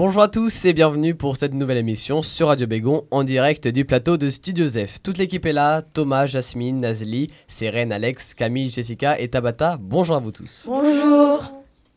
Bonjour à tous et bienvenue pour cette nouvelle émission sur Radio Bégon en direct du plateau de Studio Zef. Toute l'équipe est là, Thomas, Jasmine, Nazli, Sérène, Alex, Camille, Jessica et Tabata. Bonjour à vous tous. Bonjour.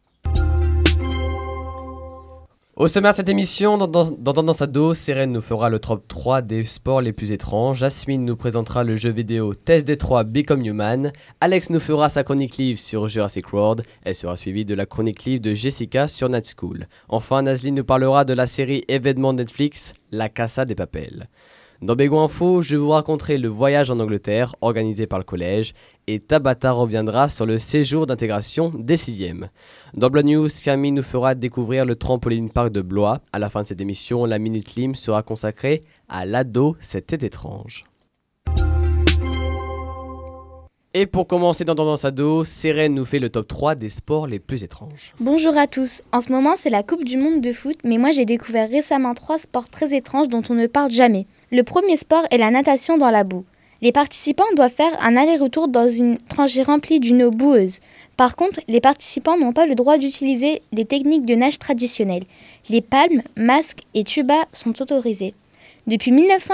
Au sommaire de cette émission, dans Tendance Ado, Sérène nous fera le top 3 des sports les plus étranges, Jasmine nous présentera le jeu vidéo Test Détroit Become Human, Alex nous fera sa chronique livre sur Jurassic World, elle sera suivie de la chronique livre de Jessica sur Night School. Enfin, Nazli nous parlera de la série événement Netflix, La Casa des Papel. Dans Bégon Info, je vous raconterai le voyage en Angleterre organisé par le collège et Tabata reviendra sur le séjour d'intégration des 6e. Dans Blood News, Camille nous fera découvrir le trampoline park de Blois. À la fin de cette émission, la Minute Lim sera consacrée à l'ado, c'était étrange. Et pour commencer dans Tendance Ado, Sérène nous fait le top 3 des sports les plus étranges. Bonjour à tous. En ce moment, c'est la Coupe du Monde de foot, mais moi j'ai découvert récemment 3 sports très étranges dont on ne parle jamais. Le premier sport est la natation dans la boue. Les participants doivent faire un aller-retour dans une tranchée remplie d'une eau boueuse. Par contre, les participants n'ont pas le droit d'utiliser les techniques de nage traditionnelles. Les palmes, masques et tubas sont autorisés. Depuis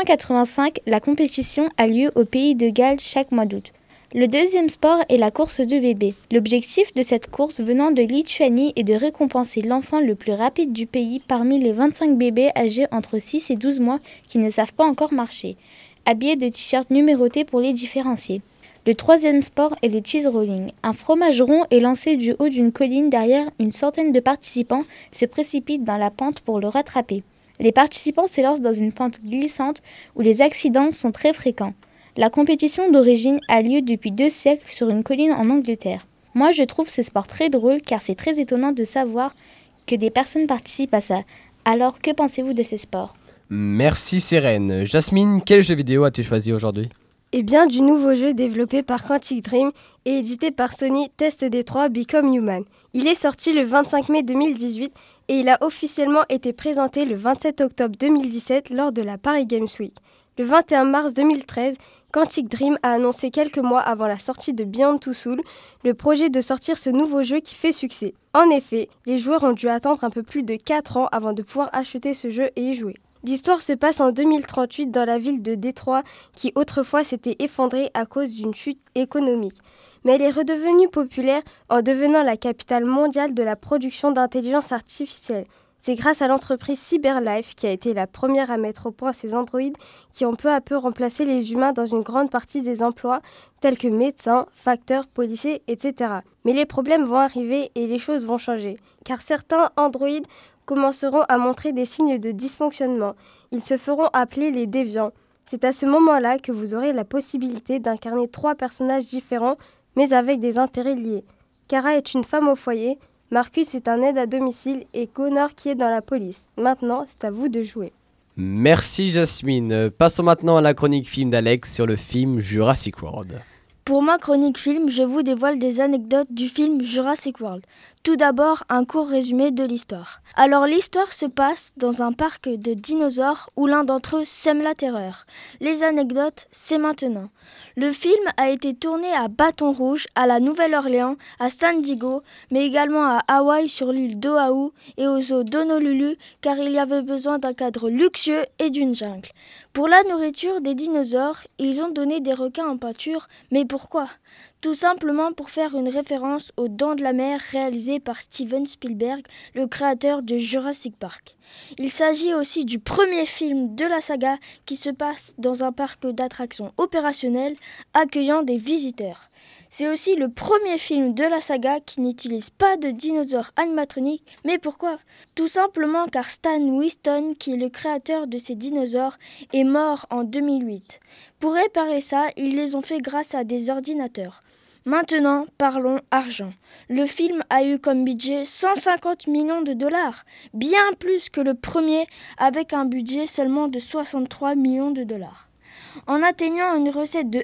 1985, la compétition a lieu au pays de Galles chaque mois d'août. Le deuxième sport est la course de bébés. L'objectif de cette course venant de Lituanie est de récompenser l'enfant le plus rapide du pays parmi les 25 bébés âgés entre 6 et 12 mois qui ne savent pas encore marcher, habillés de t-shirts numérotés pour les différencier. Le troisième sport est le cheese rolling. Un fromage rond est lancé du haut d'une colline derrière une centaine de participants se précipitent dans la pente pour le rattraper. Les participants s'élancent dans une pente glissante où les accidents sont très fréquents. La compétition d'origine a lieu depuis 2 siècles sur une colline en Angleterre. Moi, je trouve ce sport très drôle car c'est très étonnant de savoir que des personnes participent à ça. Alors, que pensez-vous de ces sports ? Merci Sérène. Jasmine, quel jeu vidéo as-tu choisi aujourd'hui ? Eh bien, du nouveau jeu développé par Quantic Dream et édité par Sony, Test Détroit Become Human. Il est sorti le 25 mai 2018 et il a officiellement été présenté le 27 octobre 2017 lors de la Paris Games Week. Le 21 mars 2013, Quantic Dream a annoncé quelques mois avant la sortie de Beyond Two Souls le projet de sortir ce nouveau jeu qui fait succès. En effet, les joueurs ont dû attendre un peu plus de 4 ans avant de pouvoir acheter ce jeu et y jouer. L'histoire se passe en 2038 dans la ville de Détroit qui autrefois s'était effondrée à cause d'une chute économique. Mais elle est redevenue populaire en devenant la capitale mondiale de la production d'intelligence artificielle. C'est grâce à l'entreprise CyberLife qui a été la première à mettre au point ces androïdes qui ont peu à peu remplacé les humains dans une grande partie des emplois tels que médecins, facteurs, policiers, etc. Mais les problèmes vont arriver et les choses vont changer, car certains androïdes commenceront à montrer des signes de dysfonctionnement. Ils se feront appeler les déviants. C'est à ce moment-là que vous aurez la possibilité d'incarner 3 personnages différents, mais avec des intérêts liés. Kara est une femme au foyer, Marcus est un aide à domicile et Connor qui est dans la police. Maintenant, c'est à vous de jouer. Merci Jasmine. Passons maintenant à la chronique film d'Alex sur le film Jurassic World. Pour ma chronique film, je vous dévoile des anecdotes du film Jurassic World. Tout d'abord, un court résumé de l'histoire. Alors l'histoire se passe dans un parc de dinosaures où l'un d'entre eux sème la terreur. Les anecdotes, c'est maintenant. Le film a été tourné à Bâton Rouge, à la Nouvelle-Orléans, à San Diego, mais également à Hawaï sur l'île d'Oahu et au zoo d'Honolulu car il y avait besoin d'un cadre luxueux et d'une jungle. Pour la nourriture des dinosaures, ils ont donné des requins en pâture, mais pourquoi ? Tout simplement pour faire une référence aux Dents de la Mer réalisées par Steven Spielberg, le créateur de Jurassic Park. Il s'agit aussi du premier film de la saga qui se passe dans un parc d'attractions opérationnel accueillant des visiteurs. C'est aussi le premier film de la saga qui n'utilise pas de dinosaures animatroniques. Mais pourquoi ? Tout simplement car Stan Winston, qui est le créateur de ces dinosaures, est mort en 2008. Pour réparer ça, ils les ont fait grâce à des ordinateurs. Maintenant, parlons argent. Le film a eu comme budget 150 millions de dollars, bien plus que le premier avec un budget seulement de 63 millions de dollars. En atteignant une recette de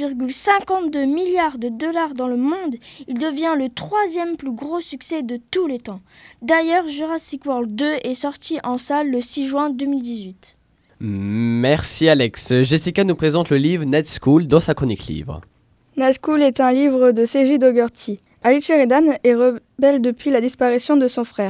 1,52 milliard de dollars dans le monde, il devient le 3e plus gros succès de tous les temps. D'ailleurs, Jurassic World 2 est sorti en salle le 6 juin 2018. Merci Alex. Jessica nous présente le livre Night School dans sa chronique livre. Night School est un livre de C.J. Dougherty. Alice Sheridan est rebelle depuis la disparition de son frère.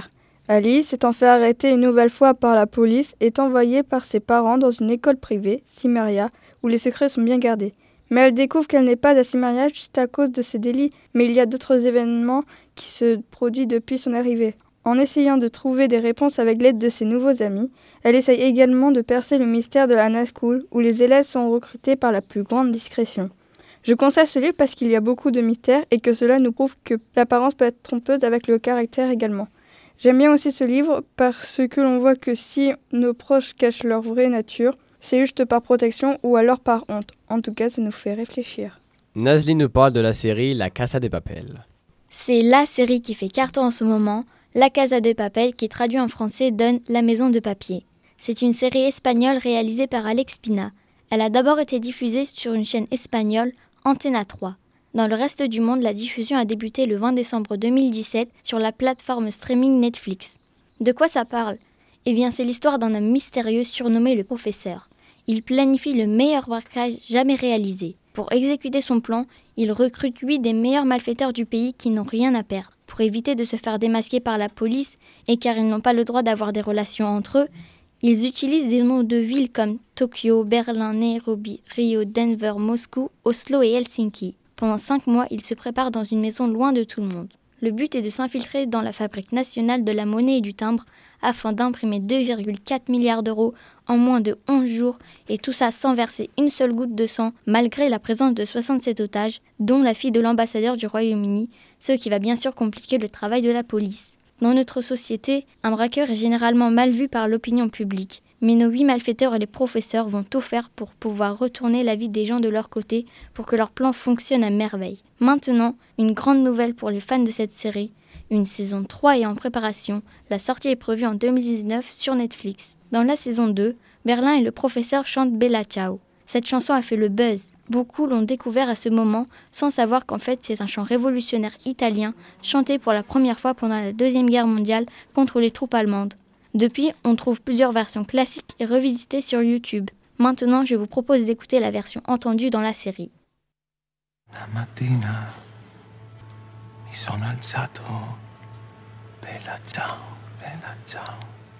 Alice, s'étant fait arrêter une nouvelle fois par la police, est envoyée par ses parents dans une école privée, Cimmeria, où les secrets sont bien gardés. Mais elle découvre qu'elle n'est pas à Cimmeria juste à cause de ses délits, mais il y a d'autres événements qui se produisent depuis son arrivée. En essayant de trouver des réponses avec l'aide de ses nouveaux amis, elle essaye également de percer le mystère de la Hannah School, où les élèves sont recrutés par la plus grande discrétion. Je conseille ce livre parce qu'il y a beaucoup de mystères et que cela nous prouve que l'apparence peut être trompeuse avec le caractère également. J'aime bien aussi ce livre parce que l'on voit que si nos proches cachent leur vraie nature, c'est juste par protection ou alors par honte. En tout cas, ça nous fait réfléchir. Nazli nous parle de la série La Casa de Papel. C'est la série qui fait carton en ce moment, La Casa de Papel, qui traduit en français donne La Maison de Papier. C'est une série espagnole réalisée par Alex Pina. Elle a d'abord été diffusée sur une chaîne espagnole, Antena 3. Dans le reste du monde, la diffusion a débuté le 20 décembre 2017 sur la plateforme streaming Netflix. De quoi ça parle ? Eh bien, c'est l'histoire d'un homme mystérieux surnommé le professeur. Il planifie le meilleur braquage jamais réalisé. Pour exécuter son plan, il recrute 8 des meilleurs malfaiteurs du pays qui n'ont rien à perdre. Pour éviter de se faire démasquer par la police et car ils n'ont pas le droit d'avoir des relations entre eux, ils utilisent des noms de villes comme Tokyo, Berlin, Nairobi, Rio, Denver, Moscou, Oslo et Helsinki. Pendant 5 mois, ils se préparent dans une maison loin de tout le monde. Le but est de s'infiltrer dans la fabrique nationale de la monnaie et du timbre afin d'imprimer 2,4 milliards d'euros en moins de 11 jours et tout ça sans verser une seule goutte de sang malgré la présence de 67 otages, dont la fille de l'ambassadeur du Royaume-Uni, ce qui va bien sûr compliquer le travail de la police. Dans notre société, un braqueur est généralement mal vu par l'opinion publique. Mais nos 8 malfaiteurs et les professeurs vont tout faire pour pouvoir retourner la vie des gens de leur côté pour que leur plan fonctionne à merveille. Maintenant, une grande nouvelle pour les fans de cette série. Une saison 3 est en préparation. La sortie est prévue en 2019 sur Netflix. Dans la saison 2, Berlin et le professeur chantent Bella Ciao. Cette chanson a fait le buzz. Beaucoup l'ont découvert à ce moment sans savoir qu'en fait c'est un chant révolutionnaire italien chanté pour la première fois pendant la Deuxième Guerre mondiale contre les troupes allemandes. Depuis, on trouve plusieurs versions classiques et revisitées sur YouTube. Maintenant, je vous propose d'écouter la version entendue dans la série. La mattina mi sono alzato, bella ciao, bella ciao.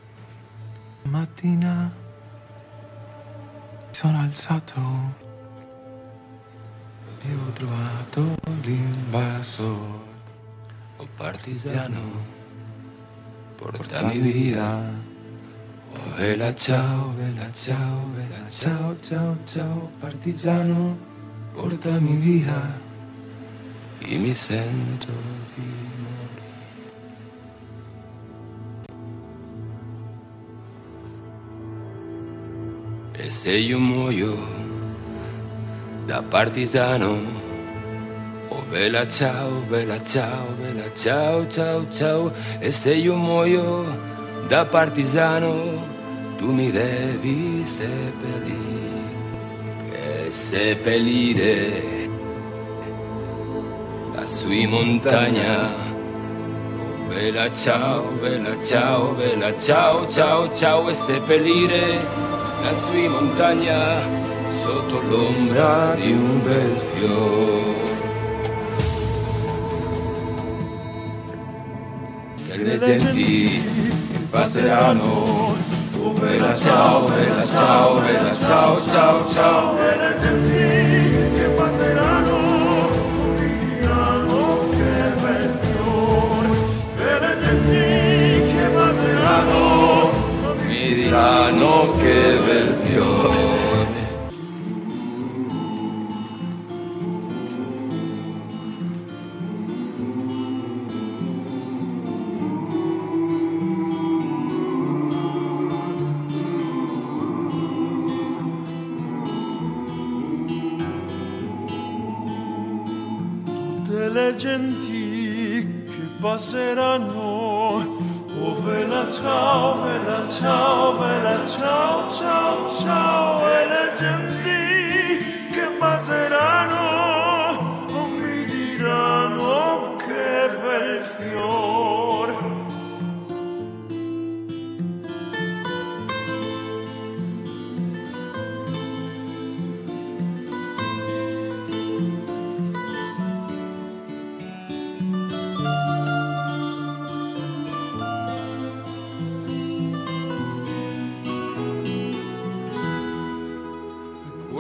La mattina mi sono alzato e ho trovato l'invasor, oh partigiano. Porta mi via, oh bella ciao, bella ciao, bella ciao, ciao, ciao, partigiano, portami via, e mi sento di morire. E se io muoio da partigiano, oh bella ciao, bella ciao, bella ciao, ciao, ciao. E se io muoio da partigiano, tu mi devi seppellire. E seppellire lassù in montagna. Oh bella ciao, bella ciao, bella ciao, ciao, ciao. E seppellire lassù in montagna sotto l'ombra di un bel fiore. Le genti passeranno, oh bella ciao, bella ciao, bella ciao, ciao, ciao. E le genti che passeranno, diranno che bel fiore. E le genti che passeranno, mi diranno che bel fiore. Le genti che passeranno, oh bella ciao, bella ciao, bella ciao, ciao, ciao. E le genti che passeranno, oh, mi diranno che bel fiore.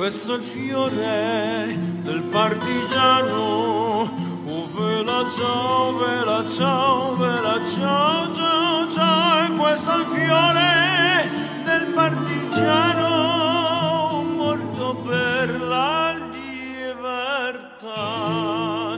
questo è il fiore del partigiano. Oh vela ciao, vela ciao, vela ciao, ciao, ciao. E questo è il fiore del partigiano morto per la libertà.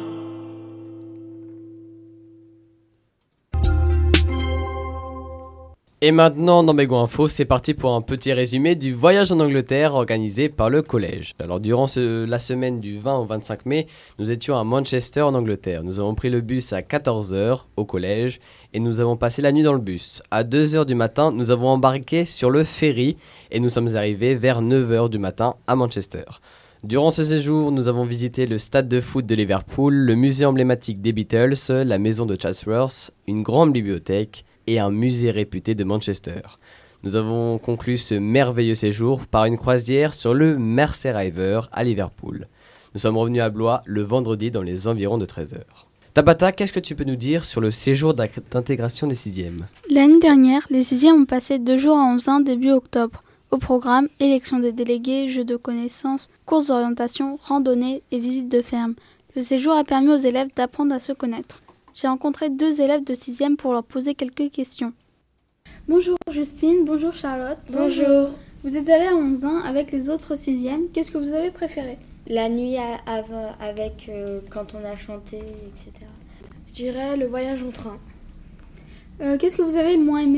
Et maintenant, dans Bégo Info, c'est parti pour un petit résumé du voyage en Angleterre organisé par le collège. Alors, durant la semaine du 20 au 25 mai, nous étions à Manchester en Angleterre. Nous avons pris le bus à 14h au collège et nous avons passé la nuit dans le bus. À 2h du matin, nous avons embarqué sur le ferry et nous sommes arrivés vers 9h du matin à Manchester. Durant ce séjour, nous avons visité le stade de foot de Liverpool, le musée emblématique des Beatles, la maison de Chatsworth, une grande bibliothèque et un musée réputé de Manchester. Nous avons conclu ce merveilleux séjour par une croisière sur le Mersey River à Liverpool. Nous sommes revenus à Blois le vendredi dans les environs de 13h. Tabata, qu'est-ce que tu peux nous dire sur le séjour d'intégration des 6e ? L'année dernière, les 6e ont passé 2 jours à Onzain début octobre. Au programme, élection des délégués, jeux de connaissances, courses d'orientation, randonnées et visites de ferme. Le séjour a permis aux élèves d'apprendre à se connaître. J'ai rencontré 2 élèves de 6e pour leur poser quelques questions. Bonjour Justine, bonjour Charlotte. Bonjour. Vous êtes allés à Onzain avec les autres 6e. Qu'est-ce que vous avez préféré ? La nuit avec quand on a chanté, etc. Je dirais le voyage en train. Qu'est-ce que vous avez moins aimé ?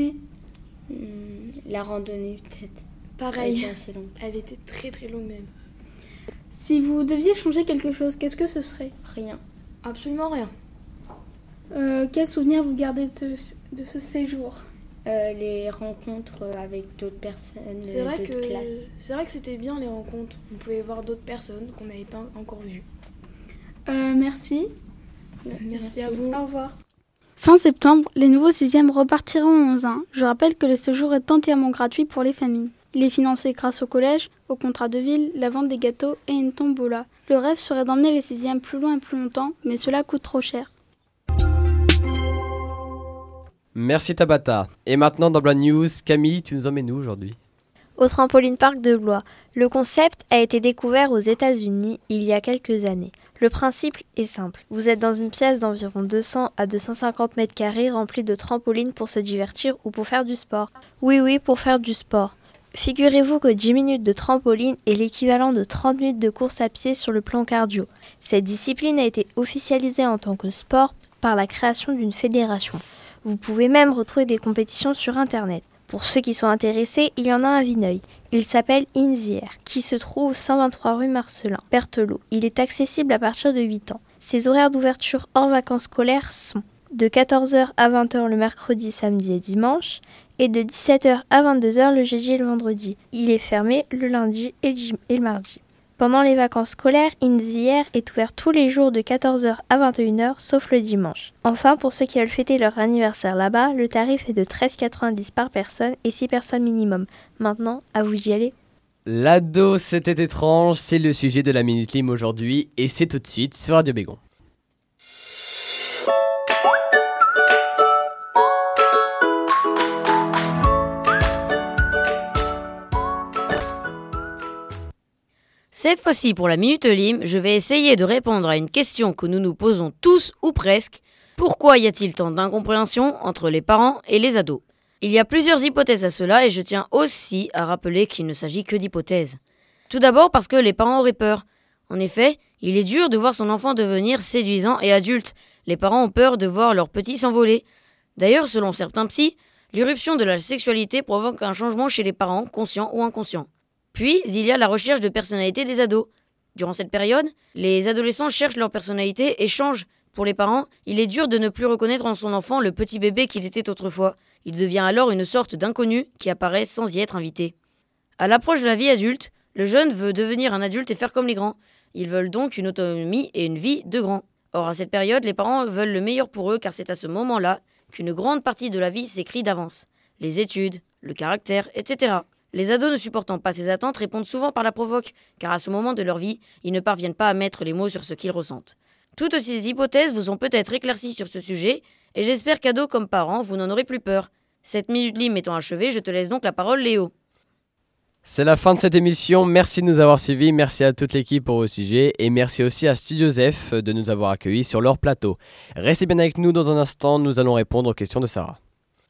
La randonnée peut-être. Pareil, elle était assez longue. Elle était très très longue même. Si vous deviez changer quelque chose, qu'est-ce que ce serait ? Rien. Absolument rien. Quel souvenir vous gardez de ce séjour ? Les rencontres avec d'autres personnes, d'autres classes. C'est vrai que c'était bien les rencontres. On pouvait voir d'autres personnes qu'on n'avait pas encore vues. Merci. Merci à vous. Au revoir. Fin septembre, les nouveaux 6e repartiront en Onzain. Je rappelle que le séjour est entièrement gratuit pour les familles. Il est financé grâce au collège, au contrat de ville, la vente des gâteaux et une tombola. Le rêve serait d'emmener les 6e plus loin et plus longtemps, mais cela coûte trop cher. Merci Tabata. Et maintenant dans Blood News, Camille, tu nous emmènes où aujourd'hui ? Au Trampoline Park de Blois. Le concept a été découvert aux États-Unis il y a quelques années. Le principe est simple. Vous êtes dans une pièce d'environ 200 à 250 mètres carrés remplie de trampolines pour se divertir ou pour faire du sport. Oui, pour faire du sport. Figurez-vous que 10 minutes de trampoline est l'équivalent de 30 minutes de course à pied sur le plan cardio. Cette discipline a été officialisée en tant que sport par la création d'une fédération. Vous pouvez même retrouver des compétitions sur Internet. Pour ceux qui sont intéressés, il y en a à Vineuil. Il s'appelle In the Air, qui se trouve 123 rue Marcelin, Berthelot. Il est accessible à partir de 8 ans. Ses horaires d'ouverture hors vacances scolaires sont de 14h à 20h le mercredi, samedi et dimanche, et de 17h à 22h le jeudi et le vendredi. Il est fermé le lundi et le mardi. Pendant les vacances scolaires, In the Air est ouvert tous les jours de 14h à 21h, sauf le dimanche. Enfin, pour ceux qui veulent fêter leur anniversaire là-bas, le tarif est de 13,90 par personne et 6 personnes minimum. Maintenant, à vous d'y aller. L'ado, c'était étrange, c'est le sujet de la Minute Lim aujourd'hui et c'est tout de suite sur Radio Bégon. Cette fois-ci, pour la Minute Lim, je vais essayer de répondre à une question que nous nous posons tous ou presque. Pourquoi y a-t-il tant d'incompréhension entre les parents et les ados ? Il y a plusieurs hypothèses à cela et je tiens aussi à rappeler qu'il ne s'agit que d'hypothèses. Tout d'abord parce que les parents auraient peur. En effet, il est dur de voir son enfant devenir séduisant et adulte. Les parents ont peur de voir leur petit s'envoler. D'ailleurs, selon certains psys, l'irruption de la sexualité provoque un changement chez les parents, conscients ou inconscients. Puis, il y a la recherche de personnalité des ados. Durant cette période, les adolescents cherchent leur personnalité et changent. Pour les parents, il est dur de ne plus reconnaître en son enfant le petit bébé qu'il était autrefois. Il devient alors une sorte d'inconnu qui apparaît sans y être invité. À l'approche de la vie adulte, le jeune veut devenir un adulte et faire comme les grands. Ils veulent donc une autonomie et une vie de grands. Or, à cette période, les parents veulent le meilleur pour eux car c'est à ce moment-là qu'une grande partie de la vie s'écrit d'avance. Les études, le caractère, etc. Les ados ne supportant pas ces attentes répondent souvent par la provoque, car à ce moment de leur vie, ils ne parviennent pas à mettre les mots sur ce qu'ils ressentent. Toutes ces hypothèses vous ont peut-être éclairci sur ce sujet, et j'espère qu'ados comme parents, vous n'en aurez plus peur. Cette Minute Lim étant achevée, je te laisse donc la parole, Léo. C'est la fin de cette émission, merci de nous avoir suivis, merci à toute l'équipe pour vos sujets et merci aussi à Studio Zef de nous avoir accueillis sur leur plateau. Restez bien avec nous dans un instant, nous allons répondre aux questions de Sarah.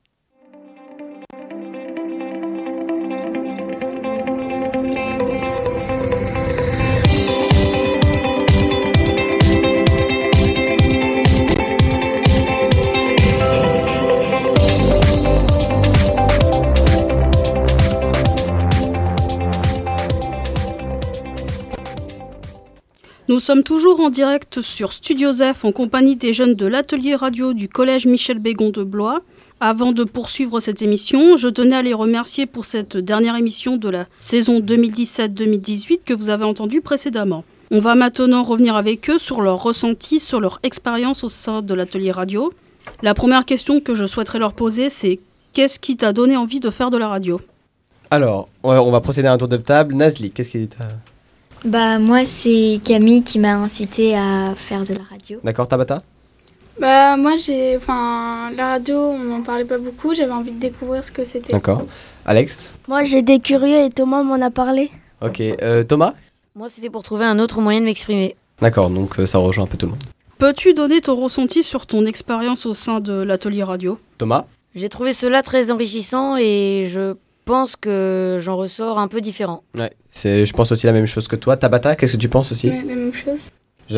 Nous sommes toujours en direct sur Studio Zef en compagnie des jeunes de l'atelier radio du collège Michel Bégon de Blois. Avant de poursuivre cette émission, je tenais à les remercier pour cette dernière émission de la saison 2017-2018 que vous avez entendue précédemment. On va maintenant revenir avec eux sur leurs ressentis, sur leur expérience au sein de l'atelier radio. La première question que je souhaiterais leur poser, c'est qu'est-ce qui t'a donné envie de faire de la radio ? Alors, on va procéder à un tour de table. Nazli, qu'est-ce qui t'a... Moi, c'est Camille qui m'a incité à faire de la radio. D'accord, Tabata ? Moi, la radio, on n'en parlait pas beaucoup, j'avais envie de découvrir ce que c'était. D'accord. Alex ? Moi, j'étais curieux et Thomas m'en a parlé. Ok, Thomas ? Moi, c'était pour trouver un autre moyen de m'exprimer. D'accord, donc ça rejoint un peu tout le monde. Peux-tu donner ton ressenti sur ton expérience au sein de l'atelier radio ? Thomas ? J'ai trouvé cela très enrichissant et je pense que j'en ressors un peu différent. Ouais, je pense aussi la même chose que toi. Tabata, qu'est-ce que tu penses aussi ? Ouais, la même chose. Jasmine ?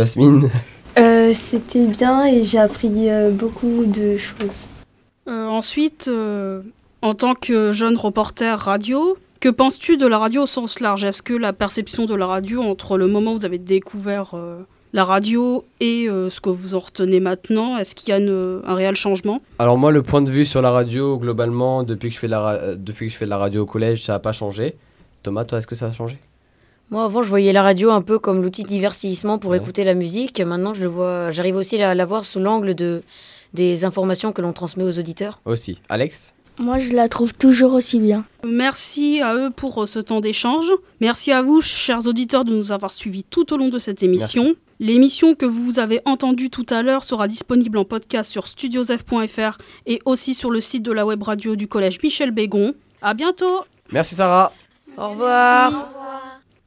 C'était bien et j'ai appris beaucoup de choses. Ensuite, en tant que jeune reporter radio, que penses-tu de la radio au sens large ? Est-ce que la perception de la radio entre le moment où vous avez découvert la radio et ce que vous en retenez maintenant, est-ce qu'il y a un réel changement ? Alors moi, le point de vue sur la radio, globalement, depuis que je fais de la radio au collège, ça n'a pas changé. Thomas, toi, est-ce que ça a changé ? Moi, avant, je voyais la radio un peu comme l'outil de divertissement pour écouter la musique. Maintenant, j'arrive aussi à la voir sous l'angle des informations que l'on transmet aux auditeurs. Aussi. Alex ? Moi, je la trouve toujours aussi bien. Merci à eux pour ce temps d'échange. Merci à vous, chers auditeurs, de nous avoir suivis tout au long de cette émission. Merci. L'émission que vous avez entendue tout à l'heure sera disponible en podcast sur studiozef.fr et aussi sur le site de la web radio du collège Michel Bégon. À bientôt. Merci Sarah. Au revoir.